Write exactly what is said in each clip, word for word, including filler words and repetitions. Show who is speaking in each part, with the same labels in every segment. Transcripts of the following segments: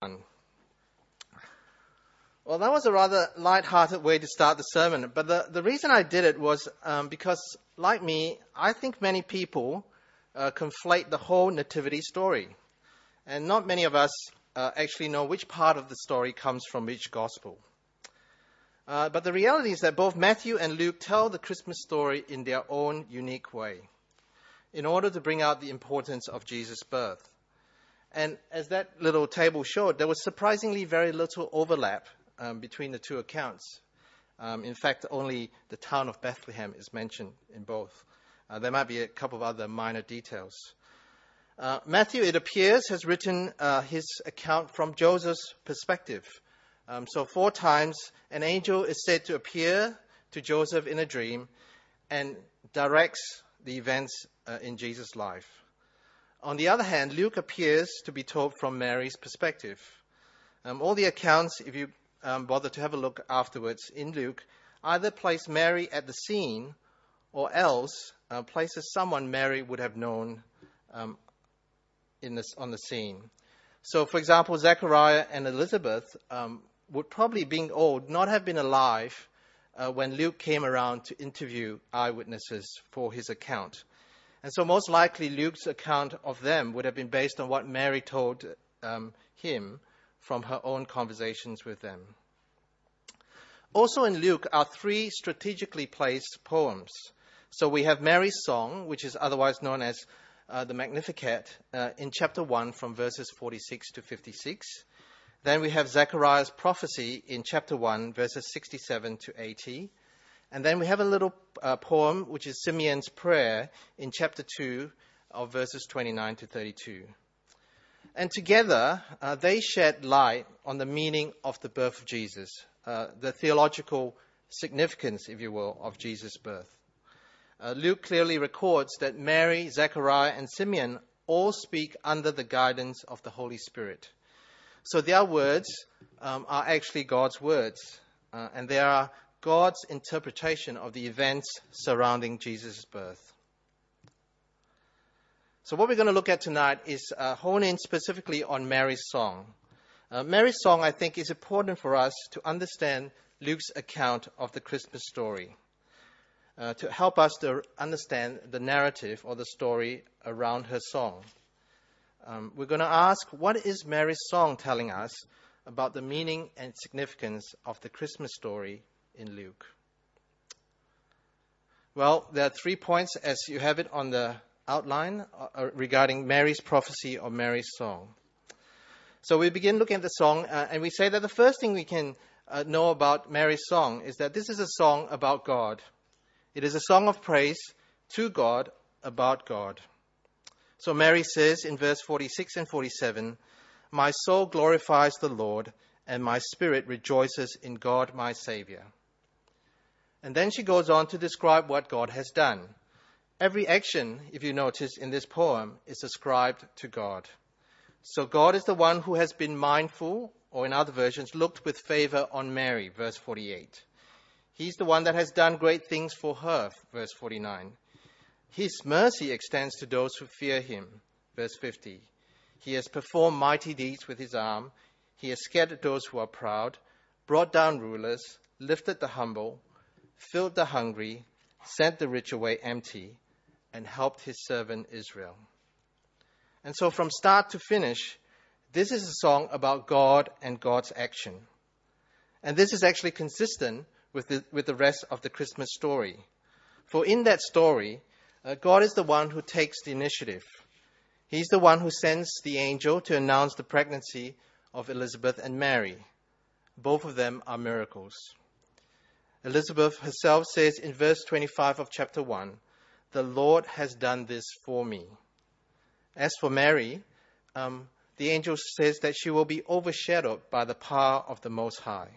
Speaker 1: Well, that was a rather light-hearted way to start the sermon, but the, the reason I did it was um, because, like me, I think many people uh, conflate the whole nativity story, and not many of us uh, actually know which part of the story comes from which gospel. Uh, but the reality is that both Matthew and Luke tell the Christmas story in their own unique way, in order to bring out the importance of Jesus' birth. And as that little table showed, there was surprisingly very little overlap um, between the two accounts. Um, in fact, only the town of Bethlehem is mentioned in both. Uh, there might be a couple of other minor details. Uh, Matthew, it appears, has written uh, his account from Joseph's perspective. Um, so four times an angel is said to appear to Joseph in a dream and directs the events uh, in Jesus' life. On the other hand, Luke appears to be told from Mary's perspective. Um, all the accounts, if you um, bother to have a look afterwards in Luke, either place Mary at the scene or else uh, places someone Mary would have known um, in this, on the scene. So, for example, Zechariah and Elizabeth um, would probably, being old, not have been alive uh, when Luke came around to interview eyewitnesses for his account. And so most likely Luke's account of them would have been based on what Mary told um, him from her own conversations with them. Also in Luke are three strategically placed poems. So we have Mary's song, which is otherwise known as uh, the Magnificat, uh, in chapter one from verses forty-six to fifty-six. Then we have Zechariah's prophecy in chapter one, verses sixty-seven to eighty. And then we have a little uh, poem, which is Simeon's prayer in chapter two of verses twenty-nine to thirty-two. And together, uh, they shed light on the meaning of the birth of Jesus, uh, the theological significance, if you will, of Jesus' birth. Uh, Luke clearly records that Mary, Zechariah, and Simeon all speak under the guidance of the Holy Spirit. So their words um, are actually God's words, uh, and they are God's interpretation of the events surrounding Jesus' birth. So what we're going to look at tonight is uh, hone in specifically on Mary's song. Uh, Mary's song, I think, is important for us to understand Luke's account of the Christmas story, uh, to help us to understand the narrative or the story around her song. Um, we're going to ask, what is Mary's song telling us about the meaning and significance of the Christmas story in Luke? Well, there are three points as you have it on the outline uh, regarding Mary's prophecy or Mary's song. So we begin looking at the song, uh, and we say that the first thing we can uh, know about Mary's song is that this is a song about God. It is a song of praise to God about God. So Mary says in verse forty-six and forty-seven, "My soul glorifies the Lord, and my spirit rejoices in God my Savior." And then she goes on to describe what God has done. Every action, if you notice in this poem, is ascribed to God. So God is the one who has been mindful, or in other versions, looked with favor on Mary, verse forty-eight. He's the one that has done great things for her, verse forty-nine. His mercy extends to those who fear him, verse fifty. He has performed mighty deeds with his arm. He has scattered those who are proud, brought down rulers, lifted the humble, filled the hungry, sent the rich away empty, and helped his servant Israel. And so from start to finish, this is a song about God and God's action. And this is actually consistent with the, with the rest of the Christmas story. For in that story, uh, God is the one who takes the initiative. He's the one who sends the angel to announce the pregnancy of Elizabeth and Mary. Both of them are miracles. Elizabeth herself says in verse twenty-five of chapter one, "The Lord has done this for me." As for Mary, um, the angel says that she will be overshadowed by the power of the Most High.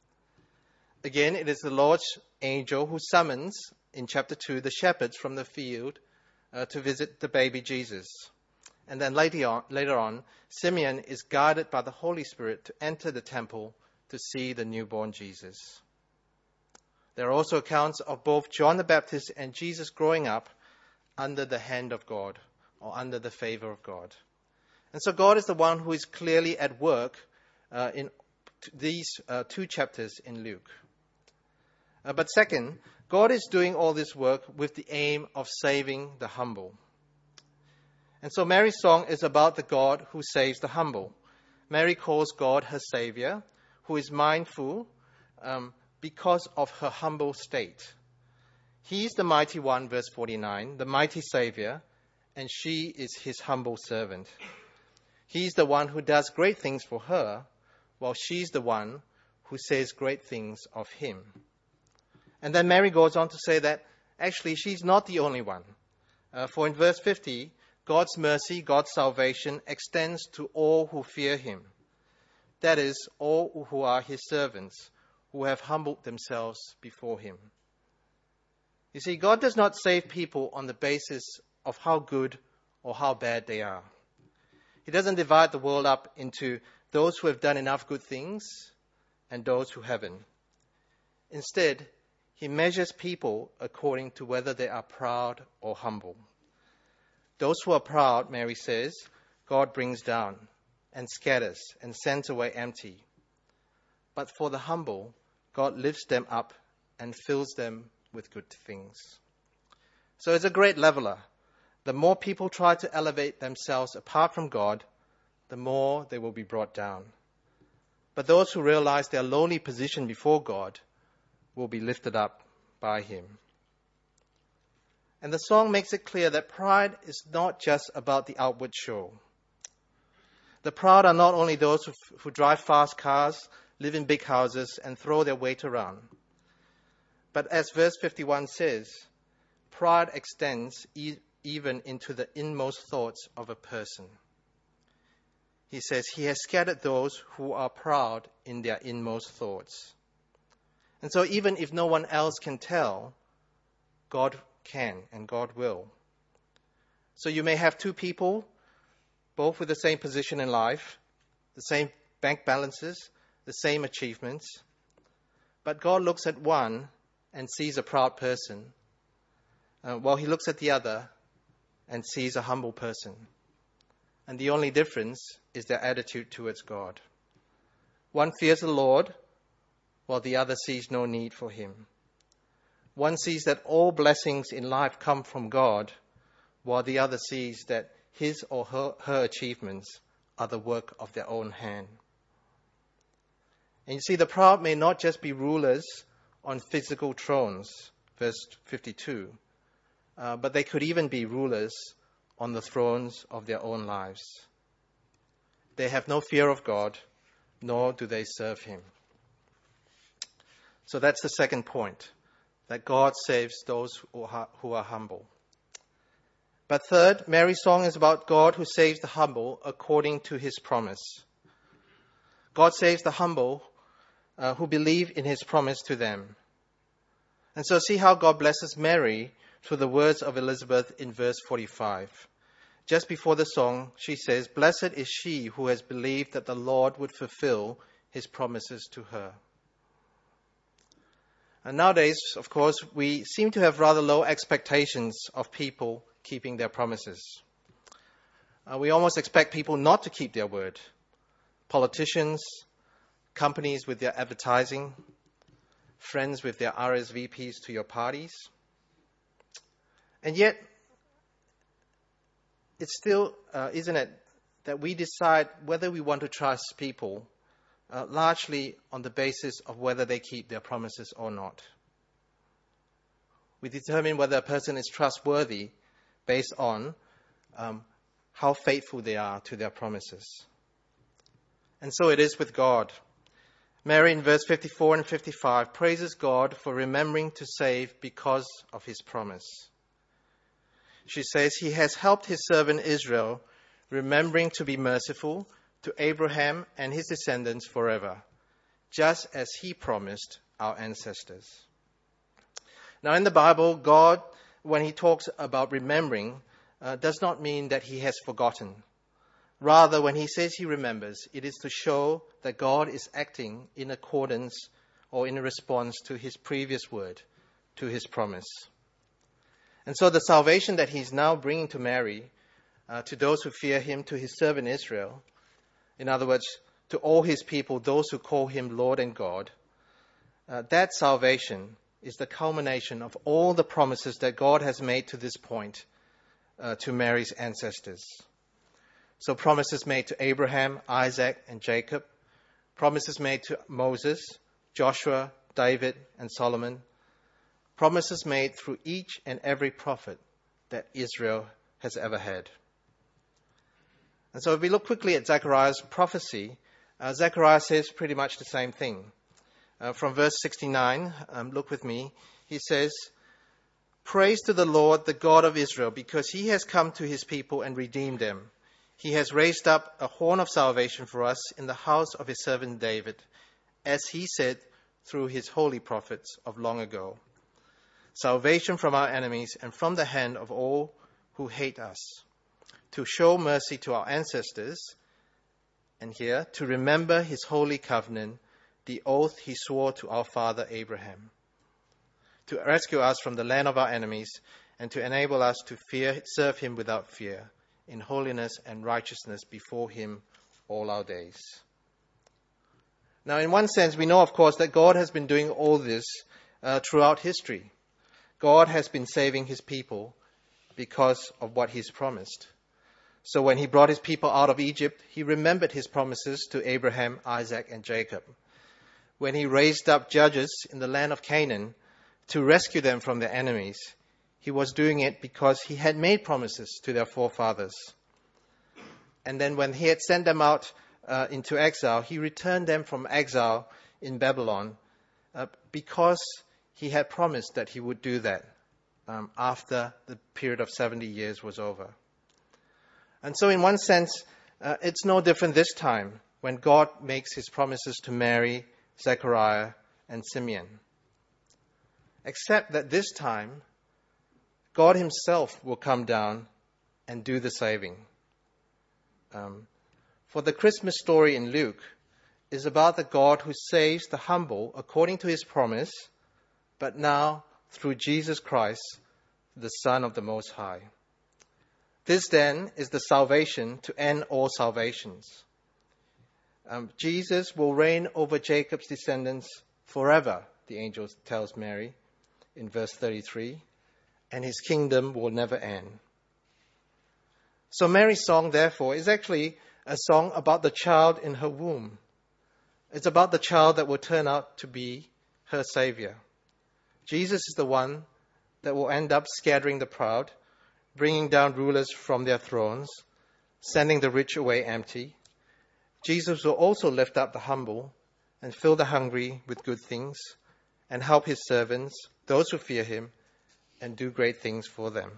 Speaker 1: Again, it is the Lord's angel who summons, in chapter two, the shepherds from the field uh, to visit the baby Jesus. And then later on, later on, Simeon is guided by the Holy Spirit to enter the temple to see the newborn Jesus. There are also accounts of both John the Baptist and Jesus growing up under the hand of God, or under the favor of God. And so God is the one who is clearly at work uh, in t- these uh, two chapters in Luke. Uh, but second, God is doing all this work with the aim of saving the humble. And so Mary's song is about the God who saves the humble. Mary calls God her Savior, who is mindful um, because of her humble state. He is the mighty one, verse forty-nine, the mighty Savior, and she is his humble servant. He is the one who does great things for her, while she's the one who says great things of him. And then Mary goes on to say that actually she's not the only one. Uh, for in verse fifty, God's mercy, God's salvation extends to all who fear him. That is, all who are his servants, who have humbled themselves before him. You see, God does not save people on the basis of how good or how bad they are. He doesn't divide the world up into those who have done enough good things and those who haven't. Instead, he measures people according to whether they are proud or humble. Those who are proud, Mary says, God brings down and scatters and sends away empty. But for the humble, God lifts them up and fills them with good things. So it's a great leveler. The more people try to elevate themselves apart from God, the more they will be brought down. But those who realize their lowly position before God will be lifted up by him. And the song makes it clear that pride is not just about the outward show. The proud are not only those who, who drive fast cars, live in big houses, and throw their weight around. But as verse fifty-one says, pride extends e- even into the inmost thoughts of a person. He says, he has scattered those who are proud in their inmost thoughts. And so even if no one else can tell, God can and God will. So you may have two people, both with the same position in life, the same bank balances, the same achievements. But God looks at one and sees a proud person, uh, while he looks at the other and sees a humble person. And the only difference is their attitude towards God. One fears the Lord, while the other sees no need for him. One sees that all blessings in life come from God, while the other sees that his or her, her achievements are the work of their own hand. And you see, the proud may not just be rulers on physical thrones, verse fifty-two, uh, but they could even be rulers on the thrones of their own lives. They have no fear of God, nor do they serve him. So that's the second point, that God saves those who are, who are humble. But third, Mary's song is about God who saves the humble according to his promise. God saves the humble uh, who believe in his promise to them. And so see how God blesses Mary through the words of Elizabeth in verse forty-five. Just before the song, she says, "Blessed is she who has believed that the Lord would fulfill his promises to her." And nowadays, of course, we seem to have rather low expectations of people keeping their promises. Uh, we almost expect people not to keep their word. Politicians, companies with their advertising, friends with their R S V Ps to your parties. And yet, it's still, uh, isn't it, that we decide whether we want to trust people uh, largely on the basis of whether they keep their promises or not. We determine whether a person is trustworthy based on um, how faithful they are to their promises. And so it is with God. Mary in verse fifty-four and fifty-five praises God for remembering to save because of his promise. She says, he has helped his servant Israel, remembering to be merciful to Abraham and his descendants forever, just as he promised our ancestors. Now in the Bible, God, when he talks about remembering, uh, does not mean that he has forgotten. Rather, when he says he remembers, it is to show that God is acting in accordance or in response to his previous word, to his promise. And so the salvation that he's now bringing to Mary, uh, to those who fear him, to his servant Israel, in other words, to all his people, those who call him Lord and God, uh, that salvation is the culmination of all the promises that God has made to this point uh, to Mary's ancestors. So promises made to Abraham, Isaac, and Jacob, promises made to Moses, Joshua, David, and Solomon, promises made through each and every prophet that Israel has ever had. And so if we look quickly at Zechariah's prophecy, uh, Zechariah says pretty much the same thing. Uh, from verse sixty-nine, um, look with me, he says, "Praise to the Lord, the God of Israel, because he has come to his people and redeemed them. He has raised up a horn of salvation for us in the house of his servant David, as he said through his holy prophets of long ago. Salvation from our enemies and from the hand of all who hate us, to show mercy to our ancestors," and here, "to remember his holy covenant, the oath he swore to our father Abraham, to rescue us from the land of our enemies and to enable us to fear, serve him without fear, in holiness and righteousness before him all our days." Now, in one sense, we know, of course, that God has been doing all this uh, throughout history. God has been saving his people because of what he's promised. So when he brought his people out of Egypt, he remembered his promises to Abraham, Isaac, and Jacob. When he raised up judges in the land of Canaan to rescue them from their enemies, he was doing it because he had made promises to their forefathers. And then when he had sent them out uh, into exile, he returned them from exile in Babylon uh, because he had promised that he would do that um, after the period of seventy years was over. And so in one sense, uh, it's no different this time when God makes his promises to Mary, Zechariah, and Simeon. Except that this time, God himself will come down and do the saving. Um, for the Christmas story in Luke is about the God who saves the humble according to his promise, but now through Jesus Christ, the Son of the Most High. This then is the salvation to end all salvations. Um, Jesus will reign over Jacob's descendants forever, the angel tells Mary in verse thirty-three, and his kingdom will never end. So Mary's song, therefore, is actually a song about the child in her womb. It's about the child that will turn out to be her Savior. Jesus is the one that will end up scattering the proud, bringing down rulers from their thrones, sending the rich away empty. Jesus will also lift up the humble and fill the hungry with good things and help his servants, those who fear him, and do great things for them.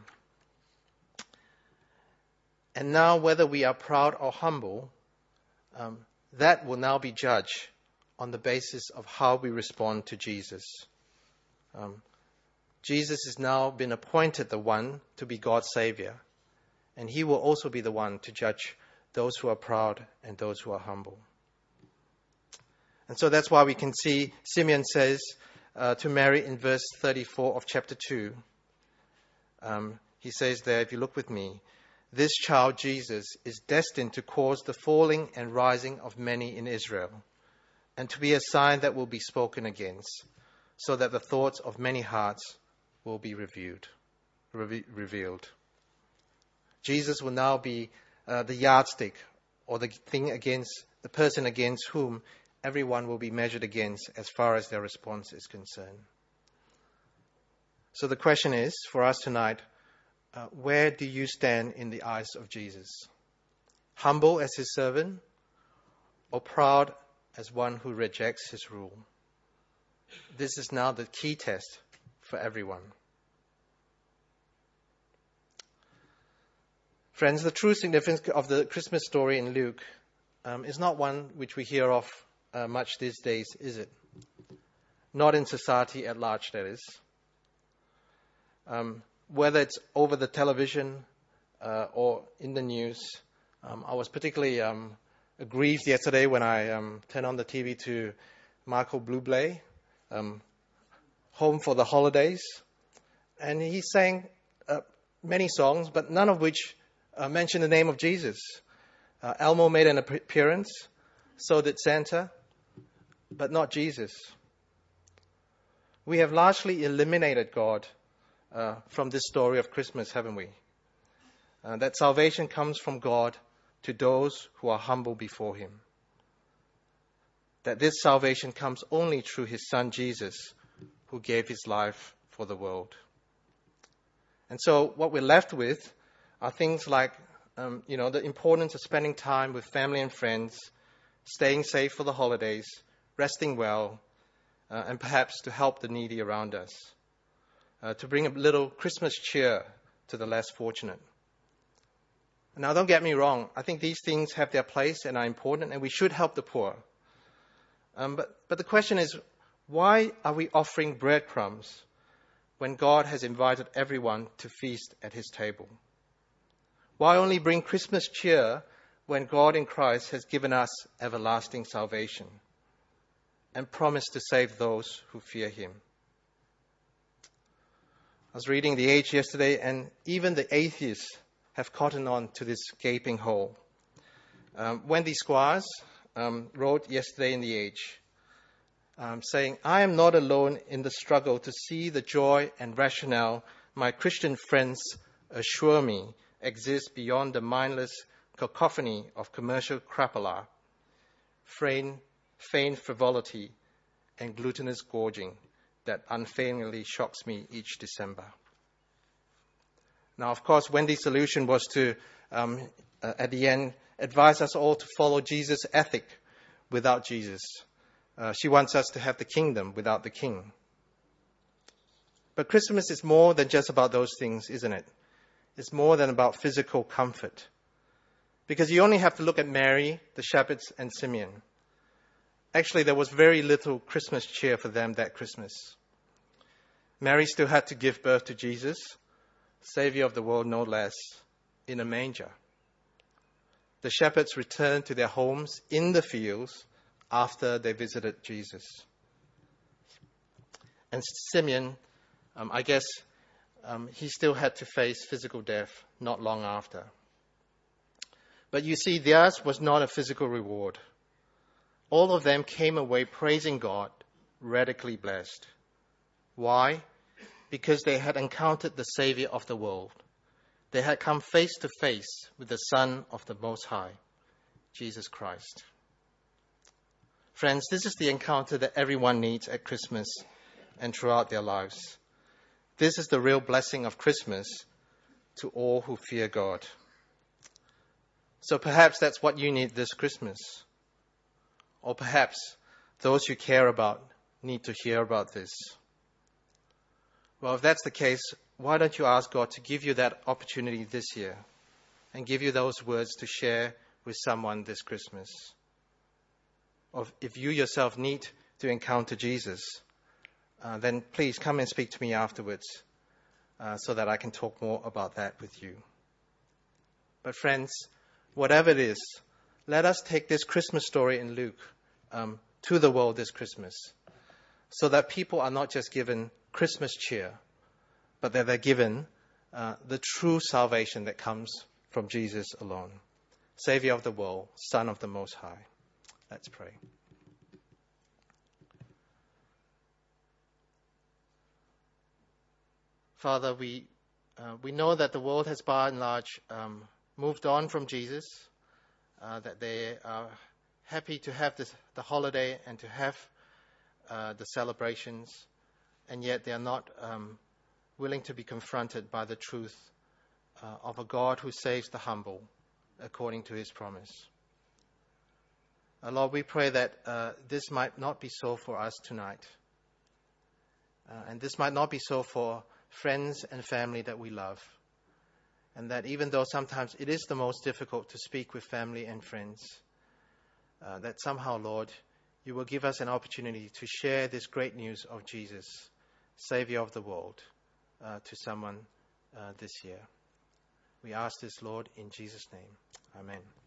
Speaker 1: And now, whether we are proud or humble, um, that will now be judged on the basis of how we respond to Jesus. Um, Jesus has now been appointed the one to be God's Savior, and he will also be the one to judge those who are proud and those who are humble. And so that's why we can see Simeon says uh, to Mary in verse thirty-four of chapter two, um, he says there, if you look with me, "This child Jesus is destined to cause the falling and rising of many in Israel, and to be a sign that will be spoken against, so that the thoughts of many hearts will be reviewed, re- revealed." Jesus will now be uh, the yardstick, or the thing against, the person against whom everyone will be measured against as far as their response is concerned. So the question is, for us tonight, uh, where do you stand in the eyes of Jesus? Humble as his servant, or proud as one who rejects his rule? This is now the key test for everyone. Friends, the true significance of the Christmas story in Luke um, is not one which we hear of uh, much these days, is it? Not in society at large, that is. Um, whether it's over the television uh, or in the news. Um, I was particularly um, grieved yesterday when I um, turned on the T V to Michael Bublé, um, Home for the Holidays. And he sang uh, many songs, but none of which uh, mention the name of Jesus. Uh, Elmo made an appearance, So did Santa, but not Jesus. We have largely eliminated God uh, from this story of Christmas, haven't we? Uh, that salvation comes from God to those who are humble before Him. That this salvation comes only through His Son Jesus, who gave His life for the world. And so what we're left with are things like, um, you know, the importance of spending time with family and friends, staying safe for the holidays, resting well, uh, and perhaps to help the needy around us, uh, to bring a little Christmas cheer to the less fortunate. Now, don't get me wrong. I think these things have their place and are important, and we should help the poor. Um, but, but the question is, why are we offering breadcrumbs when God has invited everyone to feast at His table? Why only bring Christmas cheer when God in Christ has given us everlasting salvation and promised to save those who fear Him? I was reading The Age yesterday, and even the atheists have cottoned on to this gaping hole. Um, Wendy Squires um, wrote yesterday in The Age, um, saying, "I am not alone in the struggle to see the joy and rationale my Christian friends assure me exist beyond the mindless cacophony of commercial crapola, feigned, feigned frivolity, and glutinous gorging that unfailingly shocks me each December." Now, of course, Wendy's solution was to, um, uh, at the end, advise us all to follow Jesus' ethic without Jesus. Uh, she wants us to have the kingdom without the king. But Christmas is more than just about those things, isn't it? It's more than about physical comfort. Because you only have to look at Mary, the shepherds, and Simeon. Actually, there was very little Christmas cheer for them that Christmas. Mary still had to give birth to Jesus, Savior of the world no less, in a manger. The shepherds returned to their homes in the fields after they visited Jesus. And Simeon, um, I guess, um, he still had to face physical death not long after. But you see, theirs was not a physical reward. All of them came away praising God, radically blessed. Why? Because they had encountered the Savior of the world. They had come face to face with the Son of the Most High, Jesus Christ. Friends, this is the encounter that everyone needs at Christmas and throughout their lives. This is the real blessing of Christmas to all who fear God. So perhaps that's what you need this Christmas. Or perhaps those you care about need to hear about this. Well, if that's the case, why don't you ask God to give you that opportunity this year and give you those words to share with someone this Christmas? Or if you yourself need to encounter Jesus, uh, then please come and speak to me afterwards uh, so that I can talk more about that with you. But friends, whatever it is, let us take this Christmas story in Luke um, to the world this Christmas so that people are not just given Christmas cheer, but that they're given uh, the true salvation that comes from Jesus alone. Savior of the world, Son of the Most High. Let's pray. Father, we uh, we know that the world has by and large um, moved on from Jesus, uh, that they are happy to have this, the holiday and to have uh, the celebrations, and yet they are not um, willing to be confronted by the truth uh, of a God who saves the humble according to His promise. Uh, Lord, we pray that uh, this might not be so for us tonight. Uh, and this might not be so for friends and family that we love. And that even though sometimes it is the most difficult to speak with family and friends, uh, that somehow, Lord, you will give us an opportunity to share this great news of Jesus, Savior of the world, uh, to someone uh, this year. We ask this, Lord, in Jesus' name. Amen.